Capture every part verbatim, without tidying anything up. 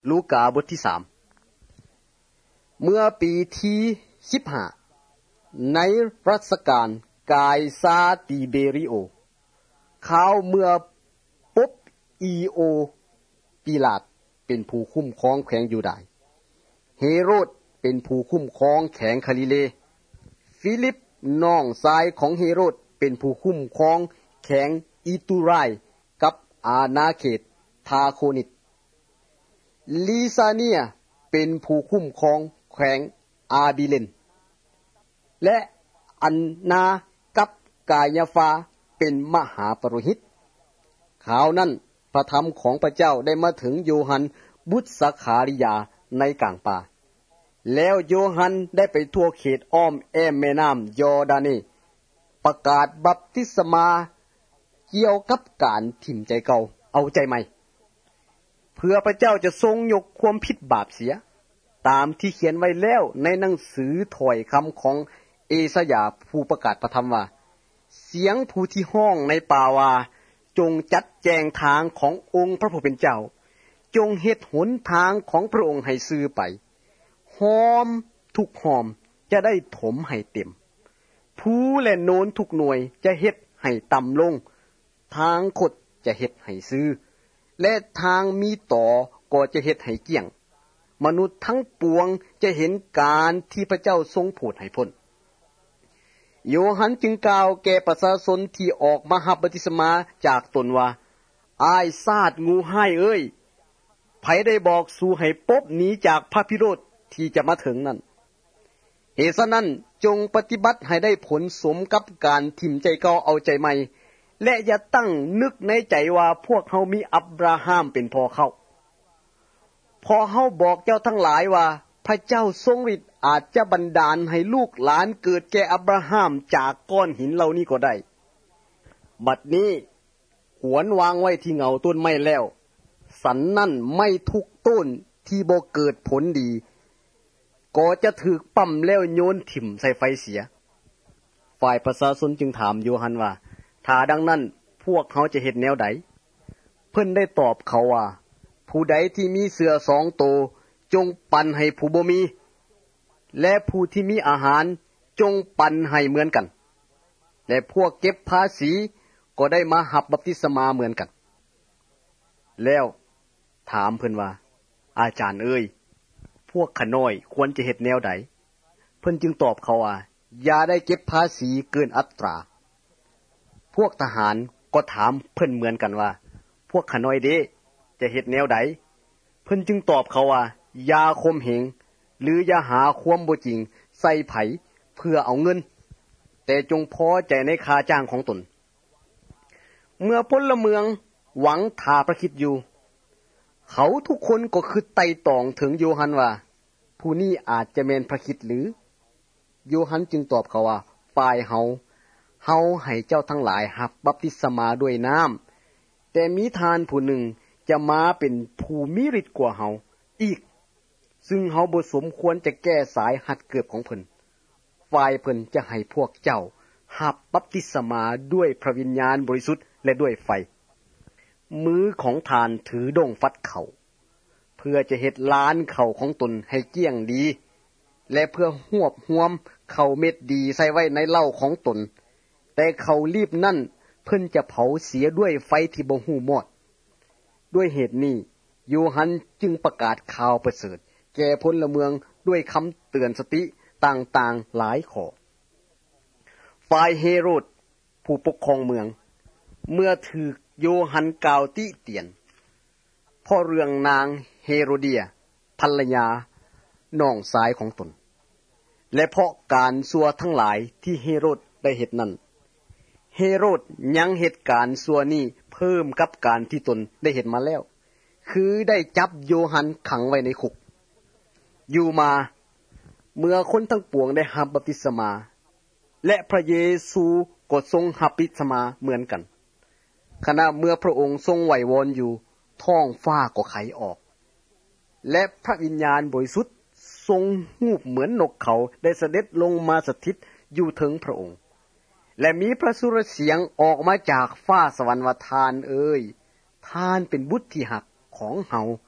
ลูกาบทที่สามเมื่อปีที่สิบห้าในรัชกาลกายซาติเบริโอข่าวเมื่อปุ๊บอีโอปิลาตเป็นผู้คุ้มครองแขวงยูดาห์เฮโรดเป็นผู้คุ้มครองแขวงคาลิเลฟิลิปน้องชายของเฮโรดเป็นผู้คุ้มครองแขวงอิตูไรกับอาณาเขตทาโคนิตลิซาเนียเป็นผู้คุ้มครองแขวงอาบิเลนและอันนากับกายาฟาเป็นมหาปโรหิตข่าวนั้นพระธรรมของพระเจ้าได้มาถึงโยฮันบุตรสักคาริยาในกลางป่าแล้วโยฮันได้ไปทั่วเขตอ้อมแอมแม่น้ำยอร์ดานีประกาศบัพติศมาเกี่ยวกับการถิ่มใจเก่าเอาใจใหม่เพื่อพระเจ้าจะทรงยกความผิดบาปเสียตามที่เขียนไว้แล้วในหนังสือถ้อยคำของเอสยาห์ผู้ประกาศพระธรรมว่าเสียงผู้ที่ห้องในป่าว่าจงจัดแจงทางขององค์พระผู้เป็นเจ้าจงเฮ็ดหนทางของพระองค์ให้ซื่อไปหอมทุกหอมจะได้ถมให้เต็มภูและโนนทุกหน่วยจะเฮ็ดให้ต่ำลงทางคดจะเฮ็ดให้ซื่อและทางมีต่อก็จะเฮ็ดให้เกี่ยงมนุษย์ทั้งปวงจะเห็นการที่พระเจ้าทรงโปรดให้พ้นโยฮันจึงกล่าวแก่ประชาชนที่ออกมารับบัพติศมาจากตนว่าอ้ายซาดงูให้เอ้ยไผได้บอกสู่ให้ปบหนีจากพระพิโรธที่จะมาถึงนั้นเหตุฉะนั้นจงปฏิบัติให้ได้ผลสมกับการถิ่มใจเก่าเอาใจใหม่และอย่าตั้งนึกในใจว่าพวกเฮามีอับราฮัมเป็นพ่อเขาพอเฮาบอกเจ้าทั้งหลายว่าพระเจ้าทรงฤทธิ์อาจจะบันดาลให้ลูกหลานเกิดแก่อับราฮัมจากก้อนหินเหล่านี้ก็ได้บัดนี้หวนวางไว้ที่เงาต้นไม้แล้วสันนั่นไม่ทุกต้นที่บ่เกิดผลดีก็จะถูกปั่มแล้วโยนถิ่มใส่ไฟเสียฝ่ายประชาชนจึงถามโยฮันว่าถ้าดังนั้นพวกเขาจะเฮ็ดแนวใดเพิ่นได้ตอบเขาว่าผู้ใดที่มีเสือสองโตจงปันให้ผู้บ่มีและผู้ที่มีอาหารจงปันให้เหมือนกันและพวกเก็บภาษีก็ได้มารับบัพติศมาเหมือนกันแล้วถามเพิ่นว่าอาจารย์เอ้ยพวกขน้อยควรจะเฮ็ดแนวใดเพิ่นจึงตอบเขาว่าอย่าได้เก็บภาษีเกินอัตราพวกทหารก็ถามเพิ่นเหมือนกันว่าพวกขน้อยเด้จะเฮ็ดแนวใดเพิ่นจึงตอบเขาว่าอย่าข่มเหงหรืออย่าหาความบ่จริงใส่ไผเพื่อเอาเงินแต่จงพอใจในค่าจ้างของตนเมื่อพลเมืองหวังท่าพระคริสต์อยู่เขาทุกคนก็คือไต่ตองถึงโยฮันว่าผู้นี้อาจจะแม่นพระคริสต์หรือโยฮันจึงตอบเขาว่าฝ่ายเฮาเฮาให้เจ้าทั้งหลายรับบัพติศมาด้วยน้ำแต่มีทานผู้หนึ่งจะมาเป็นผู้มีฤทธิ์กว่าเฮาอีกซึ่งเฮาบ่สมควรจะแก้สายหัดเกิบของเพิ่นฝ่ายเพิ่นจะให้พวกเจ้ารับบัพติศมาด้วยพระวิญญาณบริสุทธิ์และด้วยไฟมือของทานถือด้งฟัดเขาเพื่อจะเฮ็ดล้านเขาของตนให้เกี้ยงดีและเพื่อหวบหวมเขาเม็ดดีใส่ไว้ในเหล้าของตนแต่เขารีบนั่นเพิ่นจะเผาเสียด้วยไฟที่บ่ฮู้มอดด้วยเหตุนี้โยฮันจึงประกาศข่าวประเสริฐแก่พลเมืองด้วยคำเตือนสติต่างๆหลายข้อฝ่ายเฮโรดผู้ปกครองเมืองเมื่อถูกโยฮันกล่าวติเตียนเพราะเรื่องนางเฮโรเดียภรรยาน้องชายของตนและเพราะการชั่วทั้งหลายที่เฮโรดได้เฮ็ดนั้นเฮโรดยังเหตุการณ์ชั่วนี้เพิ่มกับการที่ตนได้เห็นมาแล้วคือได้จับโยฮันขังไว้ในคุกอยู่มาเมื่อคนทั้งปวงได้รับบัพติศมาและพระเยซูก็ทรงรับบัพติศมาเหมือนกันขณะเมื่อพระองค์ทรงไหววอนอยู่ท้องฟ้าก็ไขออกและพระวิญญาณบริสุทธิ์ทรงฮูบเหมือนนกเขาได้เสด็จลงมาสถิตอยู่ถึงพระองค์และมีพระสุรเสียงออกมาจากฟ้าสวรรค์ว่าทานเอ้ยทานเป็นบุตรที่หักของเฮา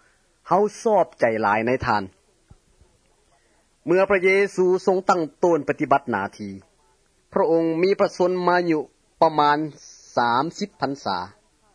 เฮาชอบใจหลายในทานเมื่อพระเยซูทรงตั้งต้นปฏิบัติหน้าที่พระองค์มีพระชนมายุประมาณสามสิบพรรษา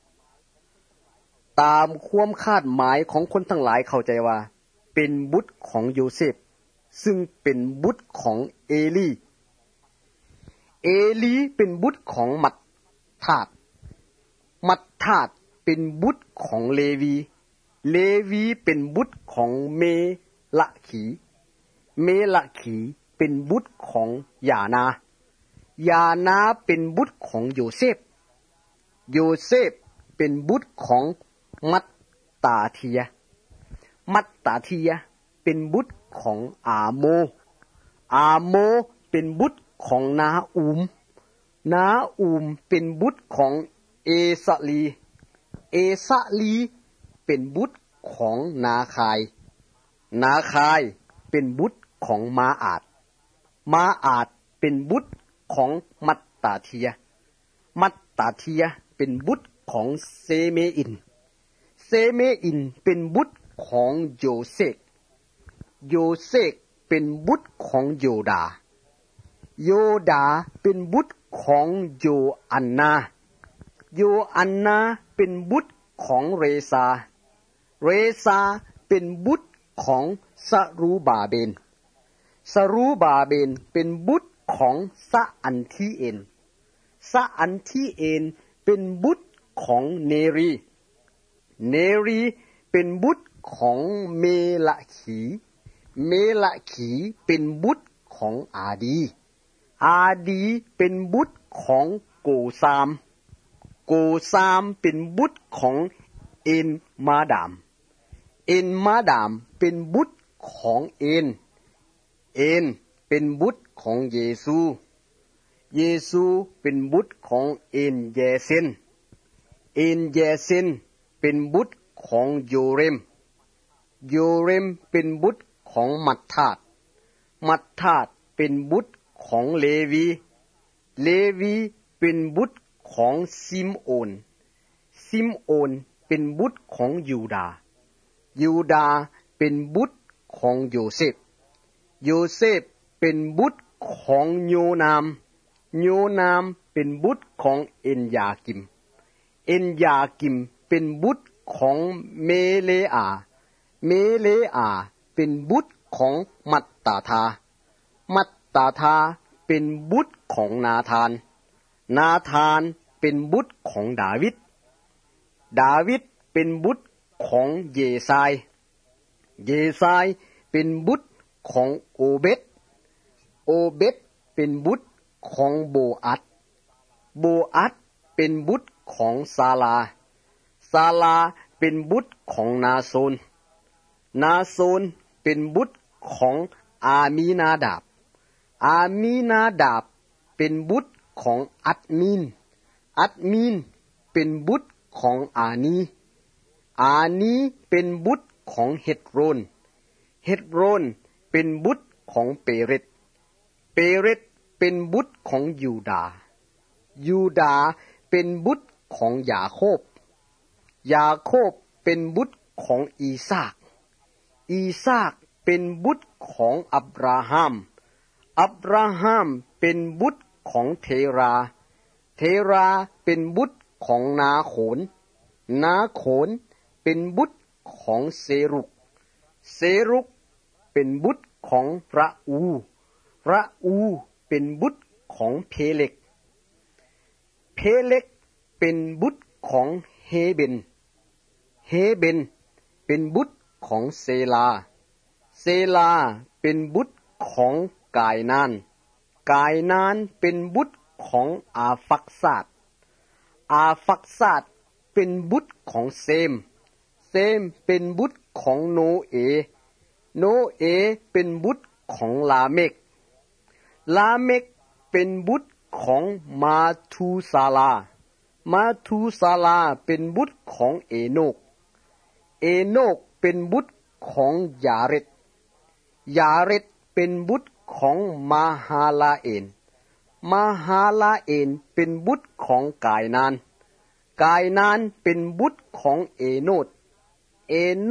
ตามความคาดหมายของคนทั้งหลายเข้าใจว่าเป็นบุตรของโยเซฟซึ่งเป็นบุตรของเอลีเอลีเป็นบุตรของมัตธาตมัตธาตเป็นบุตรของเลวีเลวีเป็นบุตรของเมละขีเมละขีเป็นบุตรของยานายานาเป็นบุตรของโยเซฟโยเซฟเป็นบุตรของมัตตาเทียมัตตาเทียเป็นบุตรของอาโมอาโมเป็นบุตรของนาอูมนาอูมเป็นบุตรของเอสะลีเอสะลีเป็นบุตรของนาคายนาคายเป็นบุตรของมาอาดมาอาดเป็นบุตรของมัตตาเทียมัตตาเทียเป็นบุตรของเซเมอินเซเมอินเป็นบุตรของโยเซฟโยเซฟเป็นบุตรของโยดาโยดาเป็นบุตรของโยอันนาโยอันนาเป็นบุตรของเรซาเรซาเป็นบุตรของสรูบาเบนสรูบาเบนเป็นบุตรของสะอันทีเอนสะอันทีเอนเป็นบุตรของเนรีเนรีเป็นบุตรของเมละขีเมละขีเป็นบุตรของอาดีอาดีเป็นบุตรของโกซามโกซามเป็นบุตรของเอ็นมาดามเอ็นมาดามเป็นบุตรของเอ็นเอ็นเป็นบุตรของเยซูเยซูเป็นบุตรของเอ็นเยเซนเอ็นเยเซนเป็นบุตรของโยเรมโยเรมเป็นบุตรของมัตธาตมัตธาตเป็นบุตรของเลวีเลวีเป็นบุตรของซิมโอนซิมโอนเป็นบุตรของยูดายูดาเป็นบุตรของโยเซฟโยเซฟเป็นบุตรของโยนามโยนามเป็นบุตรของเอ็นยากิมเอ็นยากิมเป็นบุตรของเมเลอาเมเลอาเป็นบุตรของมัตตาทามัตตาทาเป็นบุตรของนาธานนาธานเป็นบุตรของดาวิดดาวิดเป็นบุตรของเยซายเยซายเป็นบุตรของโอเบตโอเบตเป็นบุตรของโบอัดโบอัดเป็นบุตรของซาลาซาลาเป็นบุตรของนาโซนนาโซนเป็นบุตรของอามีนาดาบอามีนาดาบเป็นบุตรของอัดมีนอัดมีนเป็นบุตรของอานีอานีเป็นบุตรของเฮตโรนเฮตโรนเป็นบุตรของเปเรตเปเรตเป็นบุตรของยูดายูดาเป็นบุตรของยาโคบยาโคบเป็นบุตรของอีซากอีซากเป็นบุตรของอับราฮัมอับราฮัมเป็นบุตรของเทราเทราเป็นบุตรของนาโขนนาโขนเป็นบุตรของเซรุกเซรุกเป็นบุตรของระอูระอูเป็นบุตรของเพเล็กเพเล็กเป็นบุตรของเฮเบนเฮเบนเป็นบุตรของเซลาเซลาเป็นบุตรของกายนานกายนานเป็นบุตรของอาฟักซาดอาฟักซาดเป็นบุตรของเซมเซมเป็นบุตรของโนเอโนเอเป็นบุตรของลาเมกลาเมกเป็นบุตรของมาทูซาลามาทูซาลาเป็นบุตรของเอโนกเอโนกเป็นบุตรของยาเรตยาเรตเป็นบุตรของมาฮาลาเอนมาฮาลาเอนเป็นบุตรของกายนานกายนานเป็นบุตรของเอโนดเอโนด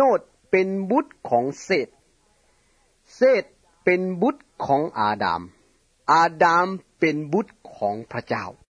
เป็นบุตรของเสธเสธเป็นบุตรของอาดามอาดามเป็นบุตรของพระเจ้า